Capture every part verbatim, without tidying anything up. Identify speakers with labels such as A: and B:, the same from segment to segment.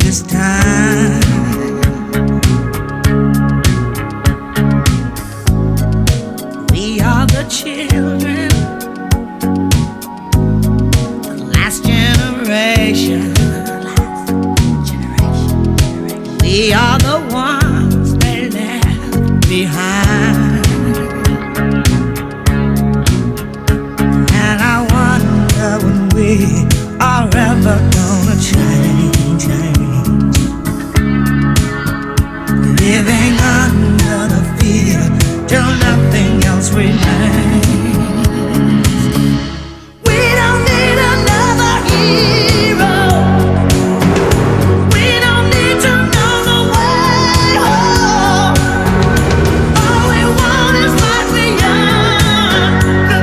A: this time. We are the children, the last generation. We are the ones they left behind. And I wonder when we are ever gonna change, change. Living under the fear till nothing else remains. We don't need another hero. We don't need to know the way home. All we want is life beyond the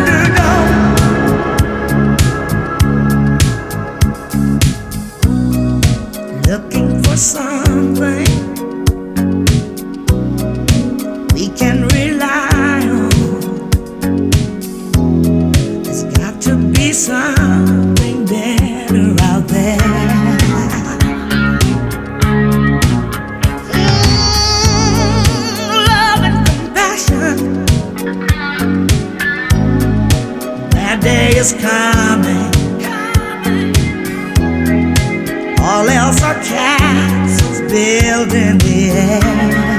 A: Thunderdome. Looking for something we can rely on. There's got to be something better out there. Mm, love and compassion. That day is coming. All else are castles built in the air.